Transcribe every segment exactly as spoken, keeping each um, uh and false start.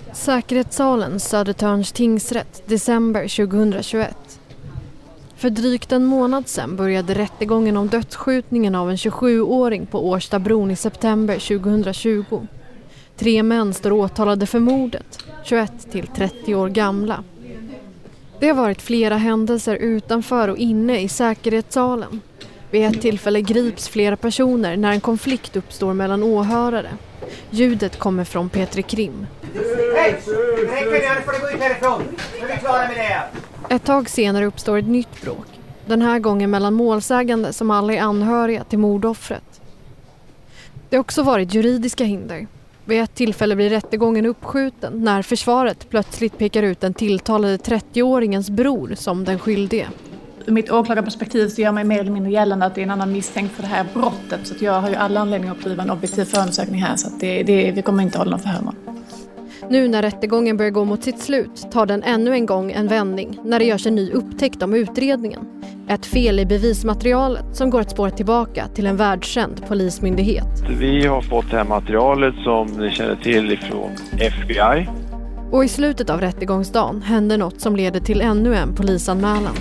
Säkerhetssalen, Södertörns tingsrätt, december tjugohundratjugoett. För drygt en månad sedan började rättegången om dödsskjutningen av en tjugosjuåring på Årstabron i september tjugohundratjugo. Tre män står åtalade för mordet, tjugoett till trettio år gamla. Det har varit flera händelser utanför och inne i säkerhetssalen. Vid ett tillfälle grips flera personer när en konflikt uppstår mellan åhörare. Ljudet kommer från Petri Krim. Hej! Hej, får du gå ut härifrån? Nu är vi klara med det. Ett tag senare uppstår ett nytt bråk. Den här gången mellan målsägande som alla är anhöriga till mordoffret. Det har också varit juridiska hinder. Vid ett tillfälle blir rättegången uppskjuten när försvaret plötsligt pekar ut den tilltalade trettioåringens bror som den skyldige. Ur mitt åklagarperspektiv så gör mig mer eller mindre gällande att det är en annan misstänkt för det här brottet. Så att jag har ju alla anledningar att driva en objektiv förundersökning här, så att det, det, vi kommer inte hålla någon förhör med. Nu när rättegången börjar gå mot sitt slut tar den ännu en gång en vändning när det görs en ny upptäckt om utredningen. Ett fel i bevismaterialet som går att spåra tillbaka till en världskänd polismyndighet. Vi har fått det här materialet som ni känner till ifrån F B I. Och i slutet av rättegångsdagen händer något som leder till ännu en polisanmälan.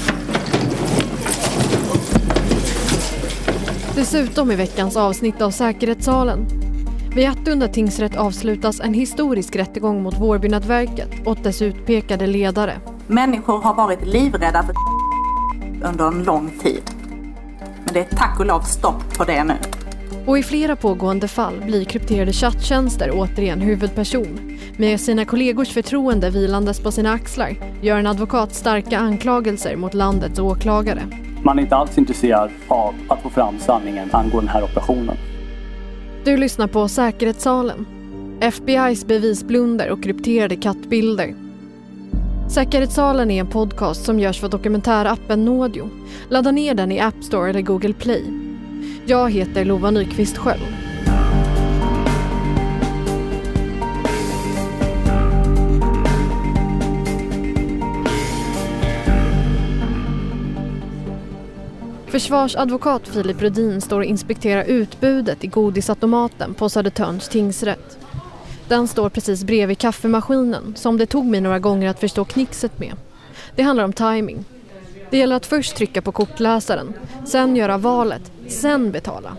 Dessutom i veckans avsnitt av Säkerhetssalen. Vid Attunda tingsrätt avslutas en historisk rättegång mot Vårbynätverket och dess utpekade ledare. Människor har varit livrädda för under en lång tid. Men det är tack och lov stopp på det nu. Och i flera pågående fall blir krypterade chatttjänster återigen huvudperson. Med sina kollegors förtroende vilandes på sina axlar gör en advokat starka anklagelser mot landets åklagare. Man är inte alls intresserad av att få fram sanningen angående den här operationen. Du lyssnar på Säkerhetssalen. F B I:s bevisblunder och krypterade kattbilder. Säkerhetssalen är en podcast som görs för dokumentärappen Nådio. Ladda ner den i App Store eller Google Play. Jag heter Lova Nyqvist Sköld. Försvarsadvokat Filip Rödin står och inspekterar utbudet i godisautomaten på Södertörns tingsrätt. Den står precis bredvid kaffemaskinen som det tog mig några gånger att förstå knixet med. Det handlar om timing. Det gäller att först trycka på kortläsaren, sen göra valet, sen betala.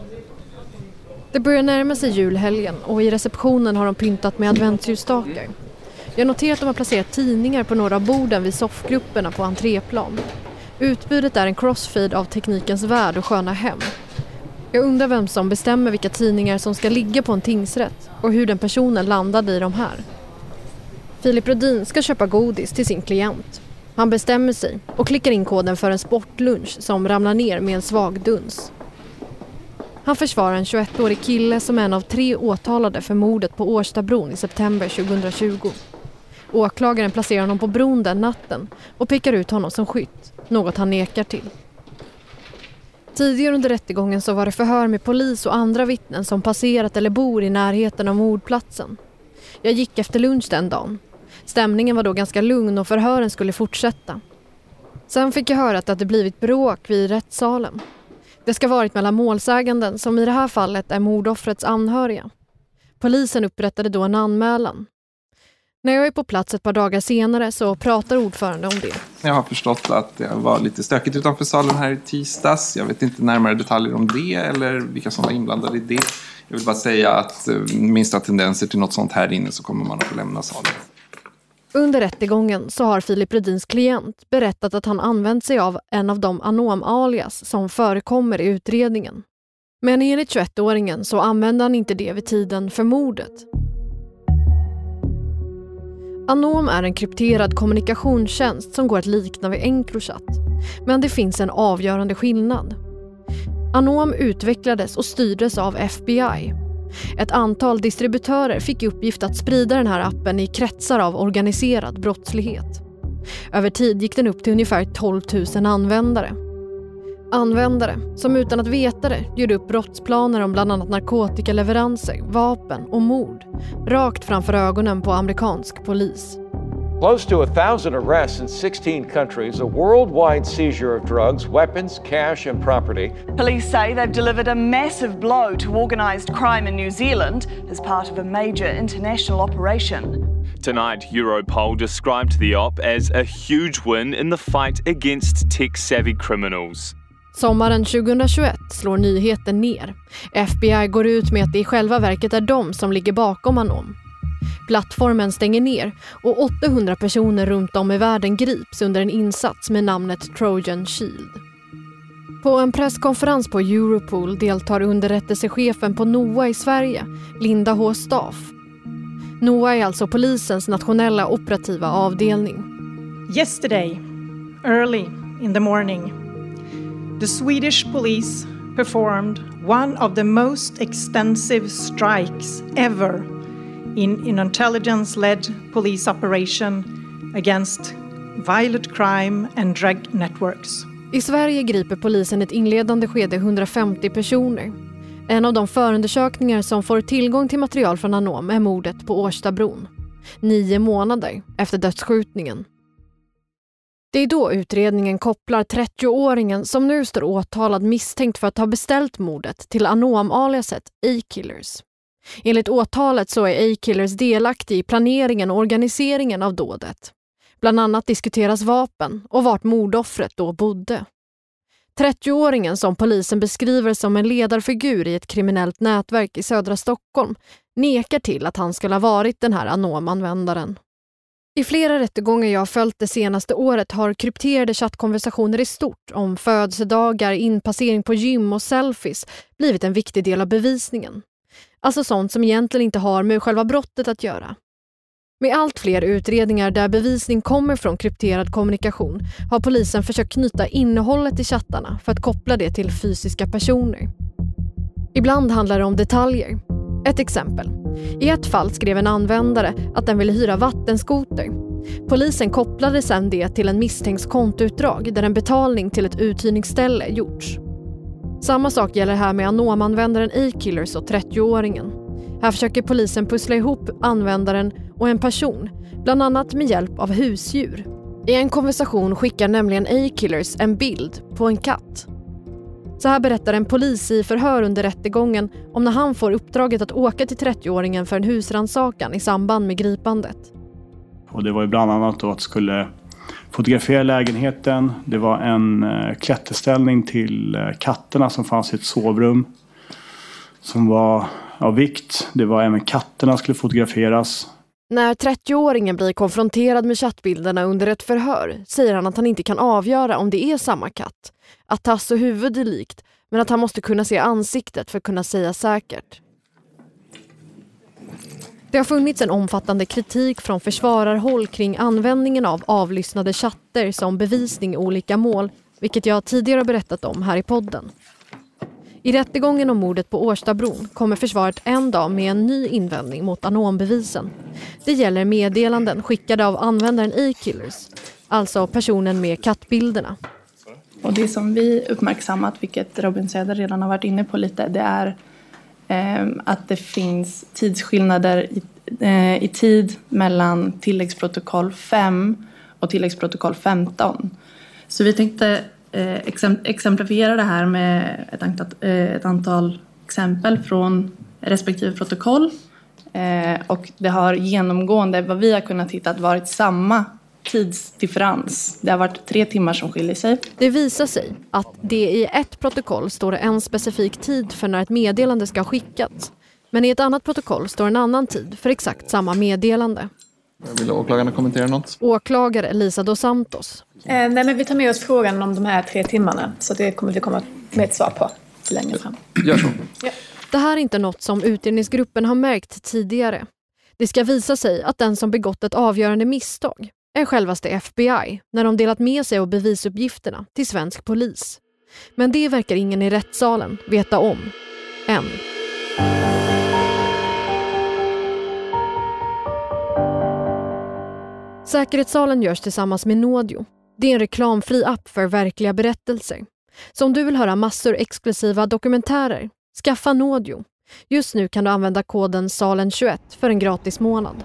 Det börjar närma sig julhelgen och i receptionen har de pyntat med adventsljusstakar. Jag noterar att de har placerat tidningar på några av borden vid soffgrupperna på entréplan. Utbudet är en crossfade av Teknikens värld och Sköna hem. Jag undrar vem som bestämmer vilka tidningar som ska ligga på en tingsrätt och hur den personen landade i de här. Filip Rödin ska köpa godis till sin klient. Han bestämmer sig och klickar in koden för en sportlunch som ramlar ner med en svag duns. Han försvarar en tjugoettårig kille som är en av tre åtalade för mordet på Årstabron i september tjugohundratjugo. Åklagaren placerar honom på bron den natten och pekar ut honom som skytt, något han nekar till. Tidigare under rättegången så var det förhör med polis och andra vittnen som passerat eller bor i närheten av mordplatsen. Jag gick efter lunch den dagen. Stämningen var då ganska lugn och förhören skulle fortsätta. Sen fick jag höra att det hade blivit bråk vid rättssalen. Det ska varit mellan målsäganden som i det här fallet är mordoffrets anhöriga. Polisen upprättade då en anmälan. När jag är på plats ett par dagar senare så pratar ordförande om det. Jag har förstått att det var lite stökigt utanför salen här i tisdags. Jag vet inte närmare detaljer om det eller vilka som var inblandade i det. Jag vill bara säga att minsta tendenser till något sånt här inne så kommer man att få lämna salen. Under rättegången så har Filip Rödins klient berättat att han använt sig av en av de anom-alias som förekommer i utredningen. Men enligt tjugoettåringen så använde han inte det vid tiden för mordet. Anom är en krypterad kommunikationstjänst som går att likna vid Encrochat. Men det finns en avgörande skillnad. Anom utvecklades och styrdes av F B I. Ett antal distributörer fick i uppgift att sprida den här appen i kretsar av organiserad brottslighet. Över tid gick den upp till ungefär tolv tusen användare. Användare som utan att veta det gjorde upp brottsplaner om bland annat narkotikaleveranser, vapen och mord rakt framför ögonen på amerikansk polis. Close to a thousand arrests in sixteen countries, a worldwide seizure of drugs, weapons, cash and property. Police say they've delivered a massive blow to organised crime in New Zealand as part of a major international operation. Tonight, Europol described the op as a huge win in the fight against tech-savvy criminals. Sommaren tjugohundratjugoett slår nyheten ner. F B I går ut med att det i själva verket är de som ligger bakom Anom. Plattformen stänger ner och åttahundra personer runt om i världen grips under en insats med namnet Trojan Shield. På en presskonferens på Europol deltar underrättelsechefen på NOA i Sverige, Linda H. Staff. NOA är alltså polisens nationella operativa avdelning. Yesterday, early in the morning, the Swedish police performed one of the most extensive strikes ever in an intelligence-led police operation against violent crime and drug networks. I Sverige griper polisen ett inledande skede hundrafemtio personer. En av de förundersökningar som får tillgång till material från Anom är mordet på Årstabron. Nio månader efter dödsskjutningen. Det är då utredningen kopplar trettioåringen som nu står åtalad misstänkt för att ha beställt mordet till Anom-aliaset A-Killers. Enligt åtalet så är A-Killers delaktig i planeringen och organiseringen av dådet. Bland annat diskuteras vapen och vart mordoffret då bodde. trettioåringen som polisen beskriver som en ledarfigur i ett kriminellt nätverk i södra Stockholm nekar till att han skulle ha varit den här Anom-användaren. I flera rättegångar jag har följt det senaste året har krypterade chattkonversationer i stort om födelsedagar, inpassering på gym och selfies blivit en viktig del av bevisningen. Alltså sånt som egentligen inte har med själva brottet att göra. Med allt fler utredningar där bevisning kommer från krypterad kommunikation har polisen försökt knyta innehållet i chattarna för att koppla det till fysiska personer. Ibland handlar det om detaljer. Ett exempel. I ett fall skrev en användare att den ville hyra vattenskoter. Polisen kopplade sedan det till en misstänks kontoutdrag där en betalning till ett uthyrningsställe gjorts. Samma sak gäller här med Anom-användaren A-Killers och trettioåringen. Här försöker polisen pussla ihop användaren och en person, bland annat med hjälp av husdjur. I en konversation skickar nämligen A-Killers en bild på en katt. Så här berättar en polis i förhör under rättegången om när han får uppdraget att åka till trettioåringen för en husrannsakan i samband med gripandet. Och det var ju bland annat då att skulle fotografera lägenheten. Det var en eh, klätterställning till eh, katterna som fanns i ett sovrum som var av vikt. Det var även katterna skulle fotograferas. När trettioåringen blir konfronterad med chattbilderna under ett förhör säger han att han inte kan avgöra om det är samma katt. Att tass och huvud är likt, men att han måste kunna se ansiktet för att kunna säga säkert. Det har funnits en omfattande kritik från försvararhåll kring användningen av avlyssnade chatter som bevisning i olika mål, vilket jag tidigare berättat om här i podden. I rättegången om mordet på Årstabron kommer försvaret en dag med en ny invändning mot Anom-bevisen. Det gäller meddelanden skickade av användaren A-Killers, alltså personen med kattbilderna. Och det som vi uppmärksammat, vilket Robin Söder redan har varit inne på lite, det är eh, att det finns tidsskillnader i, eh, i tid mellan tilläggsprotokoll fem och tilläggsprotokoll femton. Så vi tänkte eh, exemplifiera det här med ett antal, eh, ett antal exempel från respektive protokoll. Eh, och det har genomgående, vad vi har kunnat hitta, varit samma tidsdifferens. Det har varit tre timmar som skiljer sig. Det visar sig att det i ett protokoll står en specifik tid för när ett meddelande ska skickas. Men i ett annat protokoll står en annan tid för exakt samma meddelande. Vill åklagarna kommentera något? Åklagare Lisa dos Santos. Eh, nej, men vi tar med oss frågan om de här tre timmarna. Så det kommer vi komma med ett svar på längre fram. Gör så. Ja. Det här är inte något som utredningsgruppen har märkt tidigare. Det ska visa sig att den som begått ett avgörande misstag är självaste F B I när de delat med sig av bevisuppgifterna till svensk polis. Men det verkar ingen i rättssalen veta om. Än. Säkerhetssalen görs tillsammans med Nådio. Det är en reklamfri app för verkliga berättelser. Så om du vill höra massor exklusiva dokumentärer, skaffa Nådio. Just nu kan du använda koden salen tjugoett för en gratis månad.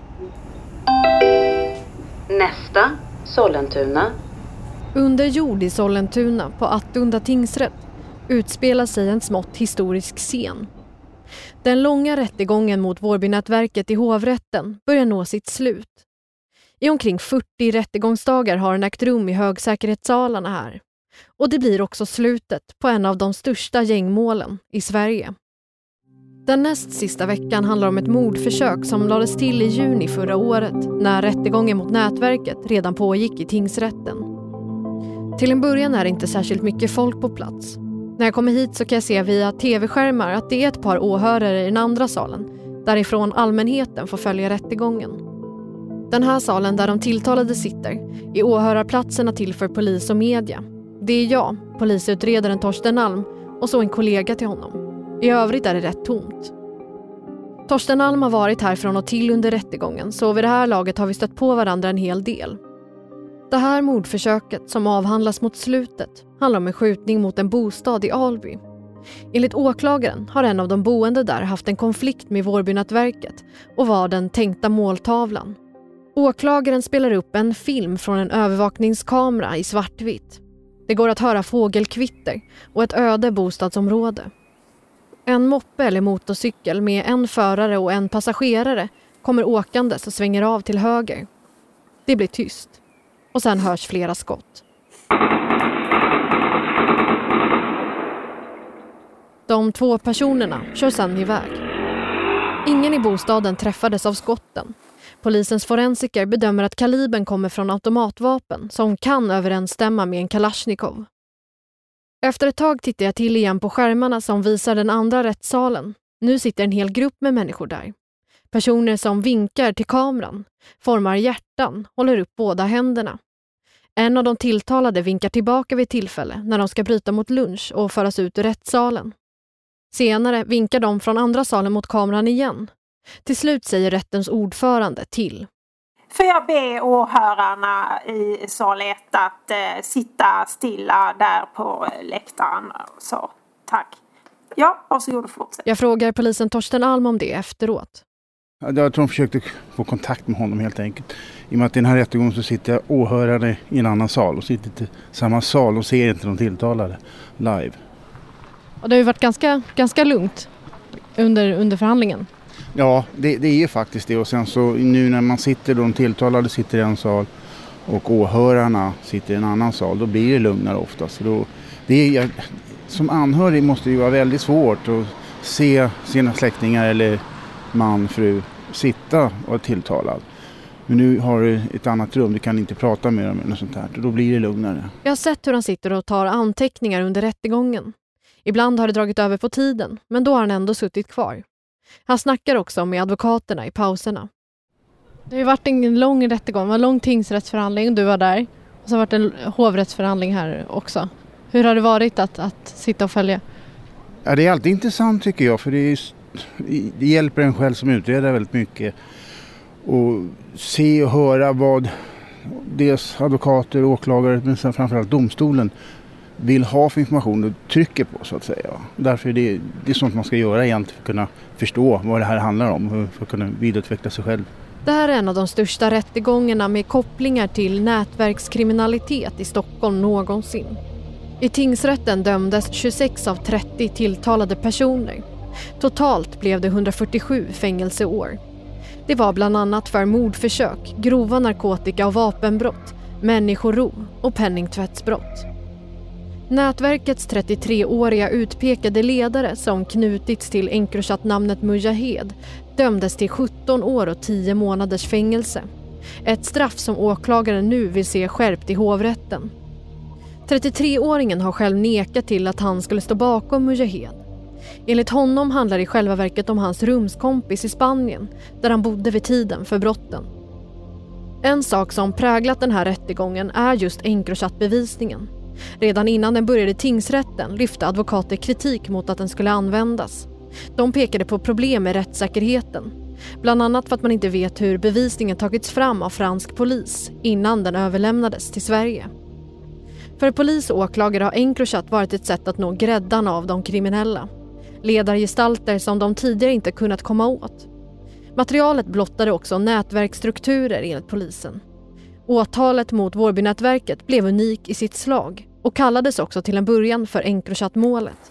Nästa, Sollentuna. Under jord i Sollentuna på Attunda tingsrätt utspelar sig en smått historisk scen. Den långa rättegången mot Vårbynätverket i hovrätten börjar nå sitt slut I omkring fyrtio rättegångsdagar har den ägt rum i högsäkerhetssalarna här. Och det blir också slutet på en av de största gängmålen i Sverige. Den näst sista veckan handlar om ett mordförsök som lades till i juni förra året när rättegången mot nätverket redan pågick i tingsrätten. Till en början är det inte särskilt mycket folk på plats. När jag kommer hit så kan jag se via tv-skärmar att det är ett par åhörare i den andra salen, därifrån allmänheten får följa rättegången. Den här salen där de tilltalade sitter är åhörarplatserna till för polis och media. Det är jag, polisutredaren Torsten Alm och så en kollega till honom. I övrigt är det rätt tomt. Torsten Alm har varit här från och till under rättegången, så vid det här laget har vi stött på varandra en hel del. Det här mordförsöket som avhandlas mot slutet handlar om en skjutning mot en bostad i Alby. Enligt åklagaren har en av de boende där haft en konflikt med Vårbynätverket och var den tänkta måltavlan. Åklagaren spelar upp en film från en övervakningskamera i svartvitt. Det går att höra fågelkvitter och ett öde bostadsområde. En moppe eller motorcykel med en förare och en passagerare kommer åkandes och svänger av till höger. Det blir tyst. Och sen hörs flera skott. De två personerna kör sedan iväg. Ingen i bostaden träffades av skotten. Polisens forensiker bedömer att kalibern kommer från automatvapen som kan överensstämma med en Kalashnikov. Efter ett tag tittar jag till igen på skärmarna som visar den andra rättssalen. Nu sitter en hel grupp med människor där. Personer som vinkar till kameran, formar hjärtan, håller upp båda händerna. En av de tilltalade vinkar tillbaka vid tillfälle när de ska bryta mot lunch och föras ut ur rättssalen. Senare vinkar de från andra salen mot kameran igen. Till slut säger rättens ordförande till. Får jag be åhörarna i sal ett att eh, sitta stilla där på läktaren. Så, tack. Ja, varsågod och fortsätt. Jag frågar polisen Torsten Alm om det efteråt. Jag tror de försökte få kontakt med honom helt enkelt. I och med att i den här rättegången så sitter jag åhörare i en annan sal och sitter i samma sal och ser inte de tilltalade live. Och det har ju varit ganska, ganska lugnt under, under förhandlingen. Ja, det, det är ju faktiskt det. Och sen så nu när man sitter, de tilltalade sitter i en sal och åhörarna sitter i en annan sal, då blir det lugnare oftast. Då, det är, som anhörig måste det ju vara väldigt svårt att se sina släktingar eller man, fru sitta och vara tilltalad. Men nu har du ett annat rum, du kan inte prata med dem eller något sånt här. Då blir det lugnare. Jag har sett hur han sitter och tar anteckningar under rättegången. Ibland har det dragit över på tiden, men då har han ändå suttit kvar. Han snackar också med advokaterna i pauserna. Det har ju varit en lång rättegång, det var en lång tingsrättsförhandling, du var där. Och så har det varit en hovrättsförhandling här också. Hur har det varit att, att sitta och följa? Ja, det är alltid intressant tycker jag, för det, är, det hjälper en själv som utredare väldigt mycket. Och se och höra vad dels advokater och åklagare, men sen framförallt domstolen vill ha för information och trycker på så att säga. Därför är det, det är sånt man ska göra egentligen för att kunna förstå vad det här handlar om och för att kunna vidareutveckla sig själv. Det här är en av de största rättegångarna med kopplingar till nätverkskriminalitet i Stockholm någonsin. I tingsrätten dömdes tjugosex av trettio tilltalade personer. Totalt blev det hundrafyrtiosju fängelseår. Det var bland annat för mordförsök, grova narkotika- och vapenbrott, människorov och penningtvättsbrott. Nätverkets trettiotreåriga utpekade ledare som knutits till Encrochat-namnet Mujahid dömdes till sjutton år och tio månaders fängelse. Ett straff som åklagaren nu vill se skärpt i hovrätten. trettiotreåringen har själv nekat till att han skulle stå bakom Mujahid. Enligt honom handlar det i själva verket om hans rumskompis i Spanien där han bodde vid tiden för brotten. En sak som präglat den här rättegången är just Encrochat-bevisningen. Redan innan den började i tingsrätten lyfte advokater kritik mot att den skulle användas. De pekade på problem med rättssäkerheten. Bland annat för att man inte vet hur bevisningen tagits fram av fransk polis innan den överlämnades till Sverige. För polis och åklagare har Encrochat varit ett sätt att nå gräddan av de kriminella. Ledargestalter som de tidigare inte kunnat komma åt. Materialet blottade också nätverksstrukturer enligt polisen. Åtalet mot Vårbynätverket blev unik i sitt slag och kallades också till en början för Encrochat-målet.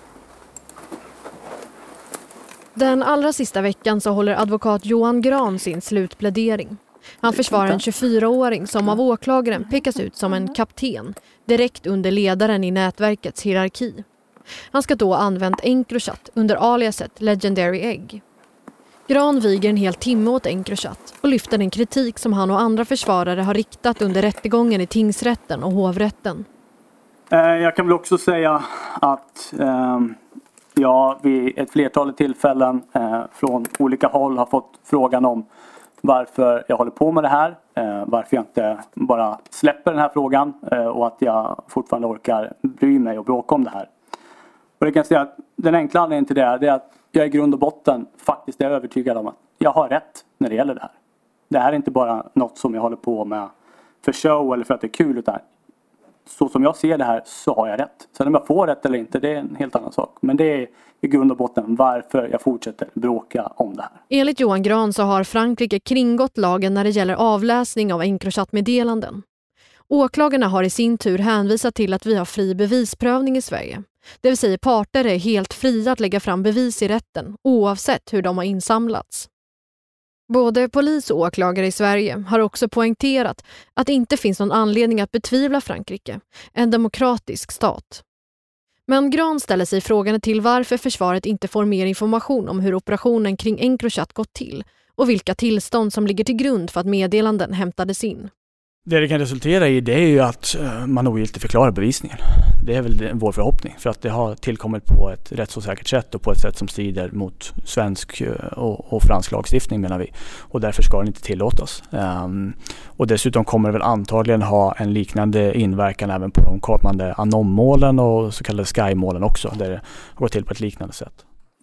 Den allra sista veckan så håller advokat Johan Gran sin slutplädering. Han försvarar en tjugofyraåring som av åklagaren pekas ut som en kapten, direkt under ledaren i nätverkets hierarki. Han ska då ha använt Encrochat under aliaset Legendary Egg. Gran viger en hel timme åt Encrochat och lyfter den kritik som han och andra försvarare har riktat under rättegången i tingsrätten och hovrätten. Jag kan väl också säga att eh, jag vid ett flertal tillfällen eh, från olika håll har fått frågan om varför jag håller på med det här. Eh, varför jag inte bara släpper den här frågan eh, och att jag fortfarande orkar bry mig och bråka om det här. Och det kan jag säga att den enkla anledningen till det är, det är att jag i grund och botten faktiskt är övertygad om att jag har rätt när det gäller det här. Det här är inte bara något som jag håller på med för show eller för att det är kul, utan så som jag ser det här så har jag rätt. Sen om jag får rätt eller inte, det är en helt annan sak. Men det är i grund och botten varför jag fortsätter bråka om det här. Enligt Johan Gran så har Frankrike kringgått lagen när det gäller avläsning av Encrochat-meddelanden. Åklagarna har i sin tur hänvisat till att vi har fri bevisprövning i Sverige. Det vill säga parter är helt fria att lägga fram bevis i rätten oavsett hur de har insamlats. Både polis och åklagare i Sverige har också poängterat att det inte finns någon anledning att betvivla Frankrike, en demokratisk stat. Men Gran ställer sig frågan till varför försvaret inte får mer information om hur operationen kring Encrochat gått till och vilka tillstånd som ligger till grund för att meddelanden hämtades in. Det det kan resultera i, det är ju att man ogiltigt förklarar bevisningen. Det är väl vår förhoppning, för att det har tillkommit på ett rättsosäkert sätt och på ett sätt som strider mot svensk och, och fransk lagstiftning, menar vi. Och därför ska den inte tillåtas. Um, och dessutom kommer det väl antagligen ha en liknande inverkan även på de kommande anommålen och så kallade Sky-målen också, där det har gått till på ett liknande sätt.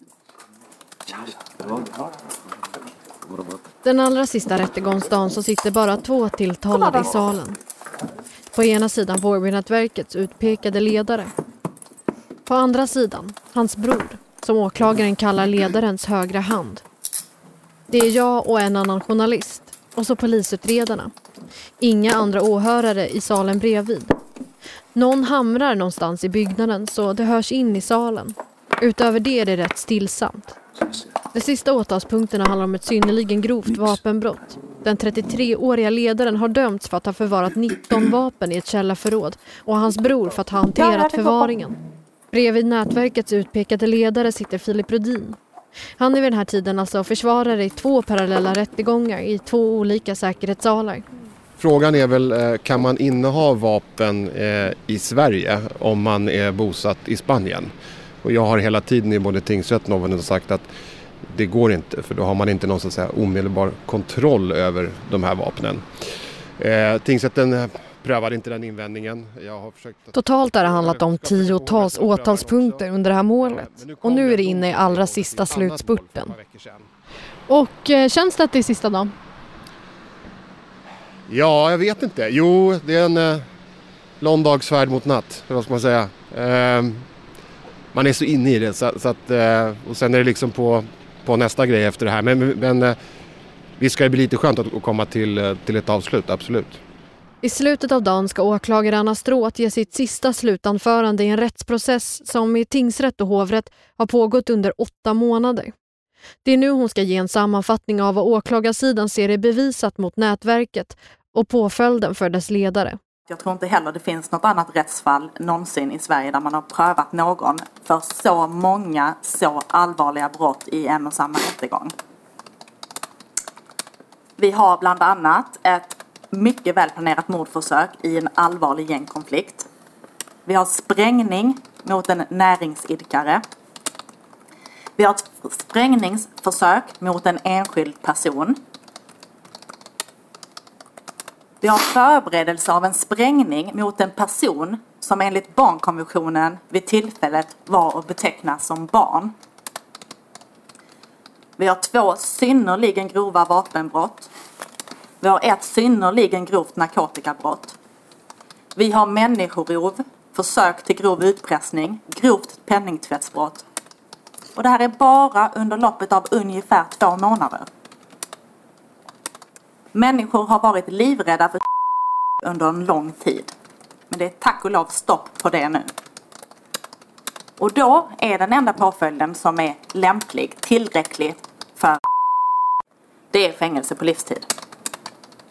Den allra sista rättegångsdagen så sitter bara två tilltalade i salen. På ena sidan Vårbynätverkets utpekade ledare. På andra sidan hans bror, som åklagaren kallar ledarens högra hand. Det är jag och en annan journalist, och så polisutredarna. Inga andra åhörare i salen bredvid. Någon hamrar någonstans i byggnaden så det hörs in i salen. Utöver det är det rätt stillsamt. De sista åtalspunkterna handlar om ett synnerligen grovt vapenbrott. Den trettiotre-åriga ledaren har dömts för att ha förvarat nitton vapen i ett källarförråd och hans bror för att ha hanterat förvaringen. Bredvid nätverkets utpekade ledare sitter Filip Rudin. Han är vid den här tiden alltså försvarare i två parallella rättegångar i två olika säkerhetssalar. Frågan är väl, kan man inneha vapen i Sverige om man är bosatt i Spanien? Och jag har hela tiden i både tingsrätten och hovrätten sagt att det går inte, för då har man inte någon så att säga omedelbar kontroll över de här vapnen. Eh, tingsrätten prövade inte den invändningen. Jag har försökt att... Totalt har det handlat om tiotals åtalspunkter under det här målet. Och nu är det inne i allra sista slutspurten. Och eh, känns det att det är sista dagen? Ja, jag vet inte. Jo, det är en eh, lång dags färd mot natt, vad ska man säga. Eh, man är så inne i det. Så, så att, eh, och sen är det liksom på, på nästa grej efter det här. Men, men eh, vi ska bli lite skönt att komma till, till ett avslut, absolut. I slutet av dagen ska åklagare Anna Stråth ge sitt sista slutanförande i en rättsprocess som i tingsrätt och hovrätt har pågått under åtta månader. Det är nu hon ska ge en sammanfattning av vad åklagarsidan ser är bevisat mot nätverket och påföljden för dess ledare. Jag tror inte heller det finns något annat rättsfall någonsin i Sverige där man har prövat någon för så många så allvarliga brott i en och samma rättegång. Vi har bland annat ett mycket välplanerat mordförsök i en allvarlig gängkonflikt. Vi har sprängning mot en näringsidkare. Vi har ett sprängningsförsök mot en enskild person. Vi har förberedelse av en sprängning mot en person som enligt barnkonventionen vid tillfället var att beteckna som barn. Vi har två synnerligen grova vapenbrott. Vi har ett synnerligen grovt narkotikabrott. Vi har människorov, försök till grov utpressning, grovt penningtvättsbrott. Och det här är bara under loppet av ungefär två månader. Människor har varit livrädda för under en lång tid. Men det är tack och lov stopp på det nu. Och då är den enda påföljden som är lämplig, tillräckligt för det är fängelse på livstid.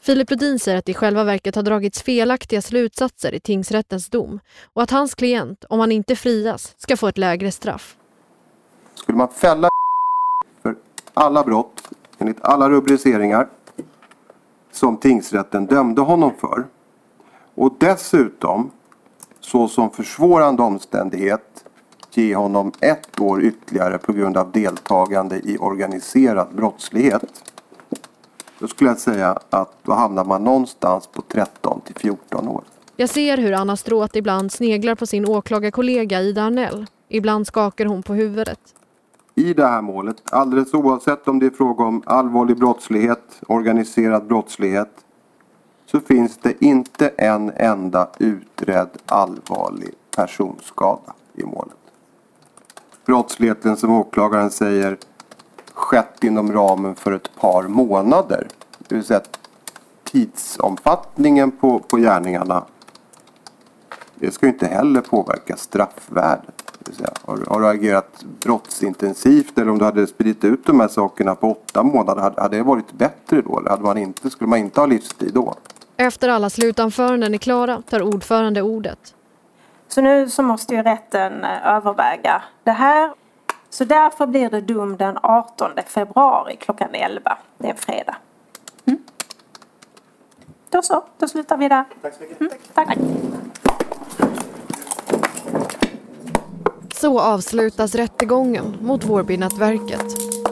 Filip Lodin säger att det i själva verket har dragits felaktiga slutsatser i tingsrättens dom och att hans klient, om han inte frias, ska få ett lägre straff. Skulle man fälla för alla brott enligt alla rubriceringar som tingsrätten dömde honom för och dessutom så som försvårande omständighet ge honom ett år ytterligare på grund av deltagande i organiserad brottslighet, då skulle jag säga att då hamnar man någonstans på tretton till fjorton år. Jag ser hur Anna Stråth ibland sneglar på sin åklagarkollega Ida Arnell. Ibland skakar hon på huvudet. I det här målet, alldeles oavsett om det är fråga om allvarlig brottslighet, organiserad brottslighet, så finns det inte en enda utredd allvarlig personskada i målet. Brottsligheten, som åklagaren säger, skett inom ramen för ett par månader. Det vill säga att tidsomfattningen på, på gärningarna, det ska ju inte heller påverka straffvärdet. Det vill säga, har, har du agerat brottsintensivt eller om du hade spridit ut de här sakerna på åtta månader, hade, hade det varit bättre då? Eller hade man inte, skulle man inte ha livstid då? Efter alla slutanföranden är klara tar ordförande ordet. Så nu så måste ju rätten överväga det här. Så därför blir det dom den artonde februari klockan elva. Det är en fredag. Mm. Då så, då slutar vi där. Tack så mycket. Mm, tack. Så avslutas rättegången mot Vårbynätverket.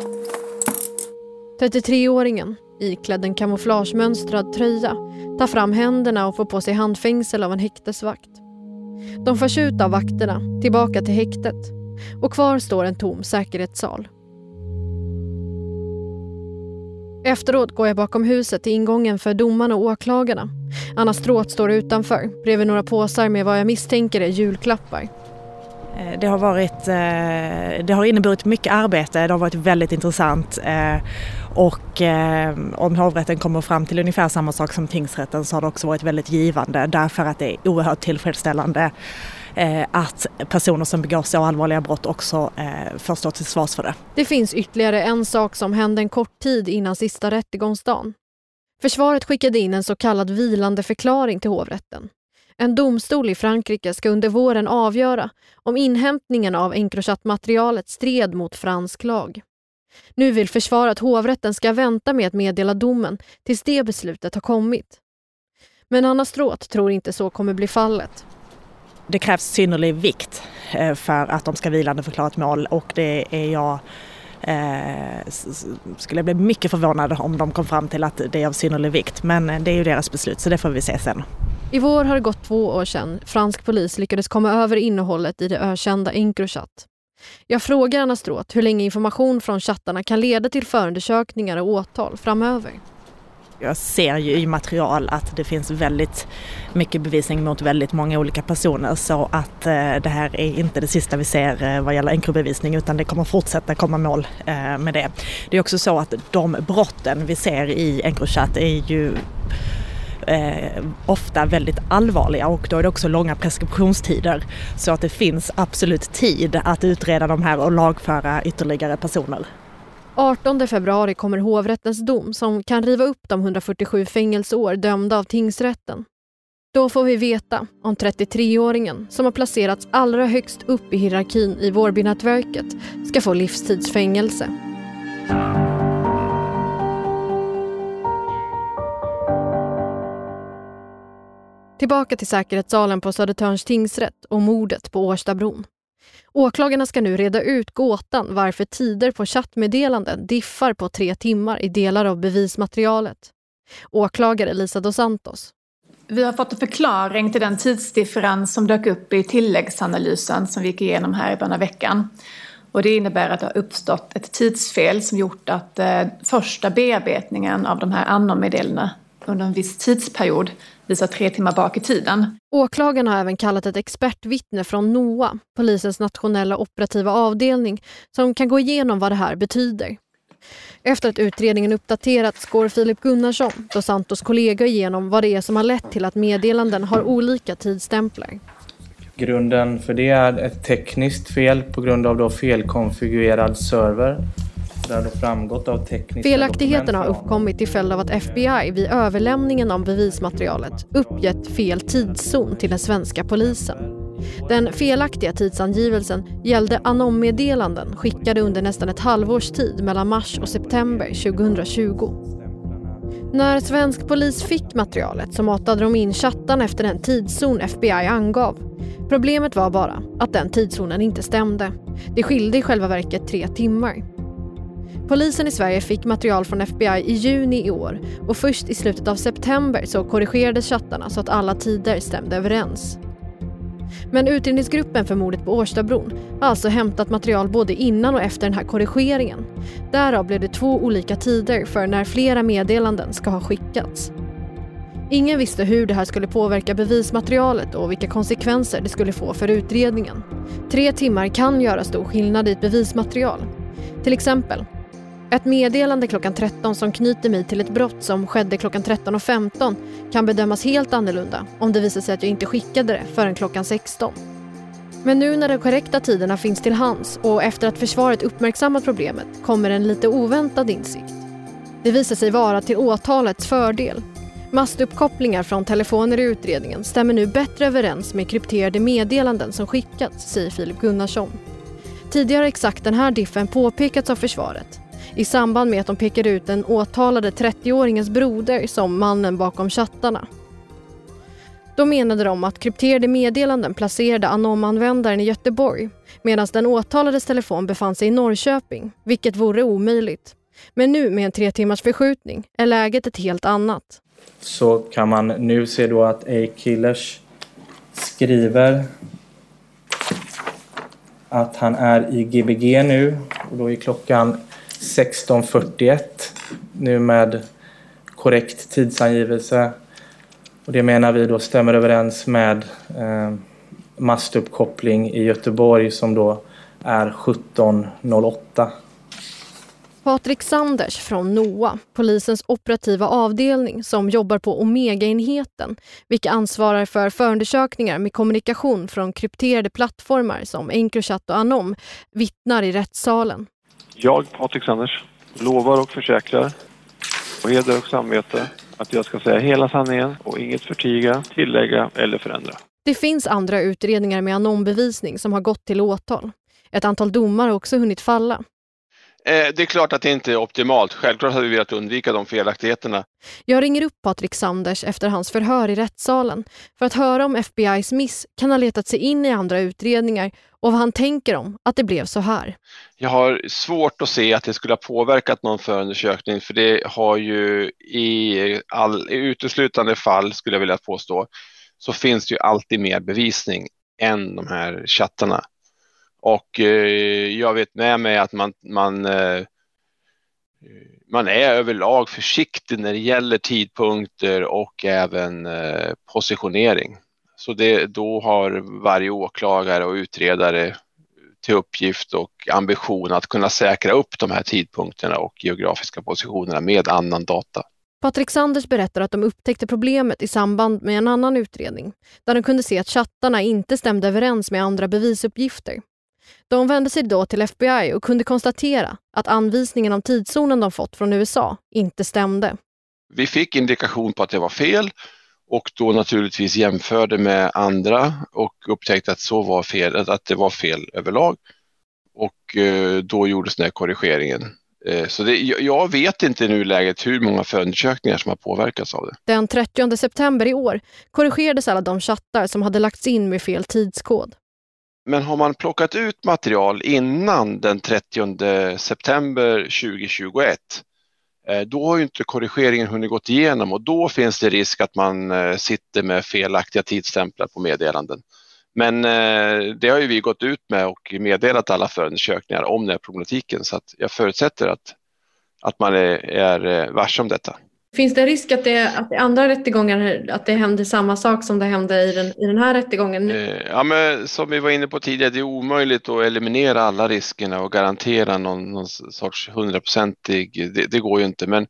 trettiotre-åringen, iklädd en kamouflagemönstrad tröja, tar fram händerna och får på sig handfängsel av en häktesvakt. De förs ut av vakterna tillbaka till häktet och kvar står en tom säkerhetssal. Efteråt går jag bakom huset till ingången för domarna och åklagarna. Anna Stråth står utanför bredvid några påsar med vad jag misstänker är julklappar. Det har varit, det har inneburit mycket arbete, det har varit väldigt intressant och om hovrätten kommer fram till ungefär samma sak som tingsrätten så har det också varit väldigt givande därför att det är oerhört tillfredsställande att personer som begår så allvarliga brott också får stå till svars för det. Det finns ytterligare en sak som hände en kort tid innan sista rättegångsdagen. Försvaret skickade in en så kallad vilande förklaring till hovrätten. En domstol i Frankrike ska under våren avgöra om inhämtningen av Encrochat-materialet stred mot fransk lag. Nu vill försvaret att hovrätten ska vänta med att meddela domen tills det beslutet har kommit. Men Anna Stråth tror inte så kommer bli fallet. Det krävs synnerlig vikt för att de ska vilande förklara ett mål och det är jag eh, skulle bli mycket förvånad om de kom fram till att det är av synnerlig vikt. Men det är ju deras beslut så det får vi se sen. I vår har det gått två år sedan fransk polis lyckades komma över innehållet i det ökända Encrochat. Jag frågar Anna Stråth hur länge information från chattarna kan leda till förundersökningar och åtal framöver. Jag ser ju i material att det finns väldigt mycket bevisning mot väldigt många olika personer så att eh, det här är inte det sista vi ser eh, vad gäller encrobevisning utan det kommer fortsätta komma mål eh, med det. Det är också så att de brotten vi ser i Encrochat är ju Eh, ofta väldigt allvarliga och då är det också långa preskriptionstider så att det finns absolut tid att utreda de här och lagföra ytterligare personer. artonde februari kommer hovrättens dom som kan riva upp de hundrafyrtiosju fängelseår dömda av tingsrätten. Då får vi veta om trettiotre-åringen som har placerats allra högst upp i hierarkin i Vårbynätverket ska få livstidsfängelse. Tillbaka till säkerhetssalen på Södertörns tingsrätt och mordet på Årstabron. Åklagarna ska nu reda ut gåtan varför tider på chattmeddelanden diffar på tre timmar i delar av bevismaterialet. Åklagare Lisa dos Santos. Vi har fått en förklaring till den tidsdifferens som dök upp i tilläggsanalysen som vi gick igenom här i början av veckan. Och det innebär att det har uppstått ett tidsfel som gjort att eh, första bearbetningen av de här annormeddelandena under en viss tidsperiod visar tre timmar bak i tiden. Åklagarna har även kallat ett expertvittne från NOA, polisens nationella operativa avdelning, som kan gå igenom vad det här betyder. Efter att utredningen uppdaterats går Filip Gunnarsson, dos Santos kollega, igenom vad det är som har lett till att meddelanden har olika tidsstämplar. Grunden för det är ett tekniskt fel på grund av då felkonfigurerad server. Där det framgått av tekniska Felaktigheterna har dokument- uppkommit till följd av att F B I vid överlämningen av bevismaterialet uppgett fel tidszon till den svenska polisen. Den felaktiga tidsangivelsen gällde anommeddelanden skickade under nästan ett halvårs tid mellan mars och september tjugohundratjugo. När svensk polis fick materialet så matade de in chattarna efter den tidszon F B I angav. Problemet var bara att den tidszonen inte stämde. Det skilde i själva verket tre timmar. Polisen i Sverige fick material från F B I i juni i år och först i slutet av september så korrigerades chattarna så att alla tider stämde överens. Men utredningsgruppen för mordet på Årstabron har alltså hämtat material både innan och efter den här korrigeringen. Därav blev det två olika tider för när flera meddelanden ska ha skickats. Ingen visste hur det här skulle påverka bevismaterialet och vilka konsekvenser det skulle få för utredningen. Tre timmar kan göra stor skillnad i ett bevismaterial. Till exempel, ett meddelande klockan tretton som knyter mig till ett brott som skedde klockan tretton och femton kan bedömas helt annorlunda om det visar sig att jag inte skickade det förrän klockan sexton. Men nu när de korrekta tiderna finns till hands och efter att försvaret uppmärksammat problemet kommer en lite oväntad insikt. Det visar sig vara till åtalets fördel. Mastuppkopplingar från telefoner i utredningen stämmer nu bättre överens med krypterade meddelanden som skickats, säger Filip Gunnarsson. Tidigare har exakt den här diffen påpekats av försvaret i samband med att de pekar ut den åtalade trettioåringens broder som mannen bakom chattarna. Då menade de att krypterade meddelanden placerade anomanvändaren i Göteborg medan den åtalades telefon befann sig i Norrköping, vilket vore omöjligt. Men nu med en tre timmars förskjutning är läget ett helt annat. Så kan man nu se då att A-Killers skriver att han är i G B G nu och då är klockan sexton fyrtioett nu med korrekt tidsangivelse. Och det menar vi då stämmer överens med eh, mastuppkoppling i Göteborg som då är sjutton noll åtta. Patrik Sanders från NOA, polisens operativa avdelning som jobbar på Omega-enheten, vilka ansvarar för förundersökningar med kommunikation från krypterade plattformar som Encrochat och Anom, vittnar i rättssalen. Jag, Patrik Sanders, lovar och försäkrar på heder och samvete att jag ska säga hela sanningen och inget förtiga, tillägga eller förändra. Det finns andra utredningar med anombevisning som har gått till åtal. Ett antal domar har också hunnit falla. Det är klart att det inte är optimalt. Självklart hade vi velat undvika de felaktigheterna. Jag ringer upp Patrik Sanders efter hans förhör i rättssalen för att höra om F B I:s miss kan ha letat sig in i andra utredningar och vad han tänker om att det blev så här. Jag har svårt att se att det skulle ha påverkat någon förundersökning, för det har ju i, all, i uteslutande fall, skulle jag vilja påstå, så finns det ju alltid mer bevisning än de här chattarna. Och eh, jag vet med mig att man, man, eh, man är överlag försiktig när det gäller tidpunkter och även eh, positionering. Så det, då har varje åklagare och utredare till uppgift och ambition att kunna säkra upp de här tidpunkterna och geografiska positionerna med annan data. Patrik Sanders berättar att de upptäckte problemet i samband med en annan utredning där de kunde se att chattarna inte stämde överens med andra bevisuppgifter. De vände sig då till F B I och kunde konstatera att anvisningen om tidszonen de fått från U S A inte stämde. Vi fick indikation på att det var fel och då naturligtvis jämförde med andra och upptäckte att så var fel, att det var fel överlag. Och då gjordes den här korrigeringen. Så det, jag vet inte i nuläget hur många förundersökningar som har påverkats av det. Den trettionde september i år korrigerades alla de chattar som hade lagts in med fel tidskod. Men har man plockat ut material innan den trettionde september tjugohundratjugoett, då har ju inte korrigeringen hunnit gått igenom och då finns det risk att man sitter med felaktiga tidsstämplar på meddelanden. Men det har ju vi gått ut med och meddelat alla förundersökningar om den här problematiken, så att jag förutsätter att, att man är, är varse om detta. Finns det risk att det, att det andra rättegångar att det händer samma sak som det hände i den, i den här rättegången? Ja, men som vi var inne på tidigare, det är omöjligt att eliminera alla riskerna och garantera någon, någon sorts hundraprocentig, det, det går ju inte. Men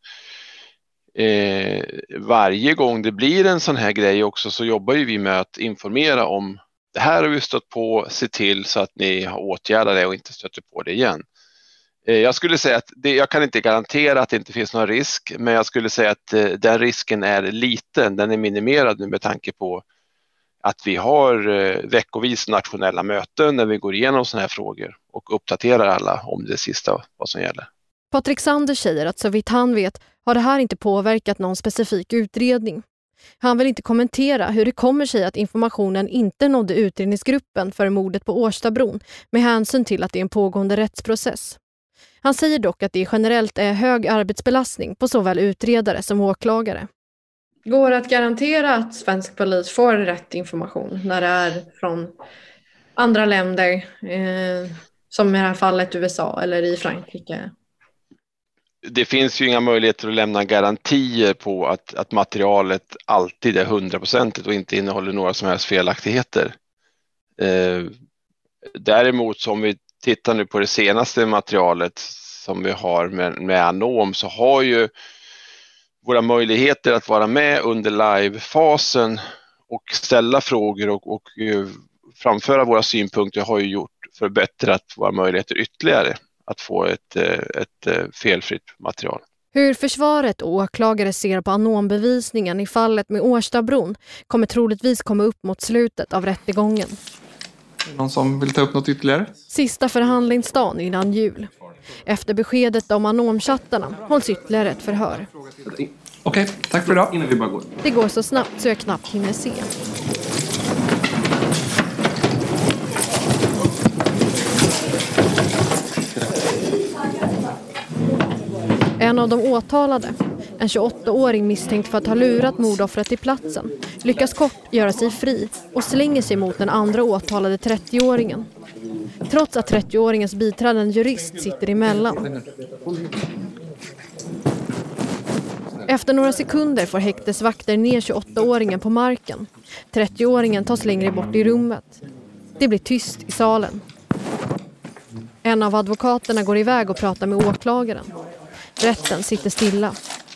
eh, varje gång det blir en sån här grej också så jobbar ju vi med att informera om det här har vi stött på, se till så att ni har åtgärdat det och inte stöter på det igen. Jag skulle säga att det, jag kan inte garantera att det inte finns någon risk, men jag skulle säga att eh, den risken är liten. Den är minimerad nu med tanke på att vi har eh, veckovis nationella möten när vi går igenom sådana här frågor och uppdaterar alla om det sista vad som gäller. Patrik Sander säger att så vitt han vet har det här inte påverkat någon specifik utredning. Han vill inte kommentera hur det kommer sig att informationen inte nådde utredningsgruppen för mordet på Årstabron med hänsyn till att det är en pågående rättsprocess. Han säger dock att det generellt är hög arbetsbelastning på såväl utredare som åklagare. Går det att garantera att svensk polis får rätt information när det är från andra länder, eh, som i det här fallet U S A eller i Frankrike? Det finns ju inga möjligheter att lämna garantier på att, att materialet alltid är hundra procent och inte innehåller några som helst felaktigheter. Eh, däremot som vi tittar nu på det senaste materialet som vi har med, med Anom, så har ju våra möjligheter att vara med under live-fasen och ställa frågor och, och framföra våra synpunkter har ju gjort förbättrat våra möjligheter ytterligare att få ett, ett felfritt material. Hur försvaret och åklagare ser på Anom-bevisningen i fallet med Årstabron kommer troligtvis komma upp mot slutet av rättegången. Någon som vill ta upp något ytterligare? Sista förhandlingsdagen innan jul. Efter beskedet om Anom-chattarna hålls ytterligare ett förhör. Okej, okay, tack för idag. Innan vi bara går. Det går så snabbt så jag knappt hinner se. En av de åtalade, en tjugoåttaåring misstänkt för att ha lurat mordoffret i platsen, lyckas kort göra sig fri och slänger sig mot den andra åtalade trettioåringen. Trots att trettioåringens biträdande jurist sitter emellan. Efter några sekunder får häktesvakter ner tjugoåttaåringen på marken. trettioåringen tas längre bort i rummet. Det blir tyst i salen. En av advokaterna går iväg och pratar med åklagaren. Rätten sitter stilla.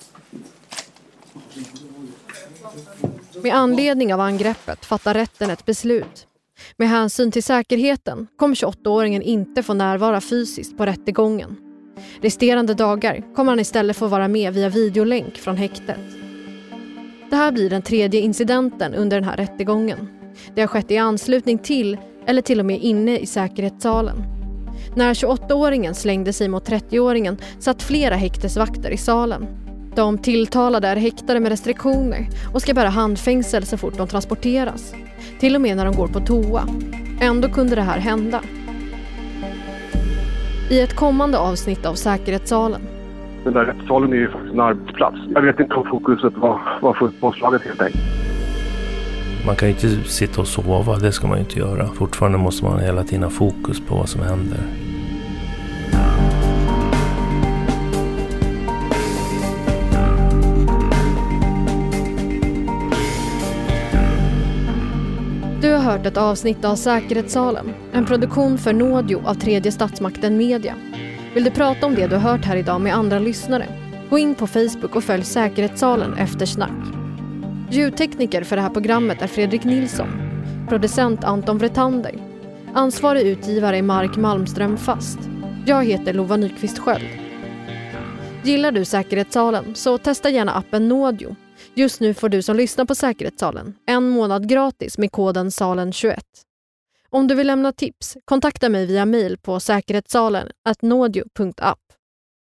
Med anledning av angreppet fattar rätten ett beslut. Med hänsyn till säkerheten kommer tjugoåttaåringen inte få närvara fysiskt på rättegången. Resterande dagar kommer han istället få vara med via videolänk från häktet. Det här blir den tredje incidenten under den här rättegången. Det har skett i anslutning till eller till och med inne i säkerhetssalen. När tjugoåttaåringen slängde sig mot trettioåringen satt flera häktesvakter i salen. De tilltalade är häktade med restriktioner och ska bära handfängsel så fort de transporteras. Till och med när de går på toa. Ändå kunde det här hända. I ett kommande avsnitt av säkerhetssalen. Den där rättssalen är ju faktiskt en arbetsplats. Jag vet inte om fokuset var, var fullt påslaget helt enkelt. Man kan ju inte sitta och sova, det ska man ju inte göra. Fortfarande måste man hela tiden ha fokus på vad som händer. Du har hört ett avsnitt av Säkerhetssalen, en produktion för Nådio av Tredje Statsmakten Media. Vill du prata om det du har hört här idag med andra lyssnare? Gå in på Facebook och följ Säkerhetssalen efter snack. Ljudtekniker för det här programmet är Fredrik Nilsson. Producent Anton Vretander. Ansvarig utgivare är Mark Malmström Fast. Jag heter Lova Nyqvist Sköld. Gillar du Säkerhetssalen så testa gärna appen Nådio. Just nu får du som lyssnar på Säkerhetssalen en månad gratis med koden salen tjugoett. Om du vill lämna tips, kontakta mig via mail på säkerhetssalen at nådio punkt app.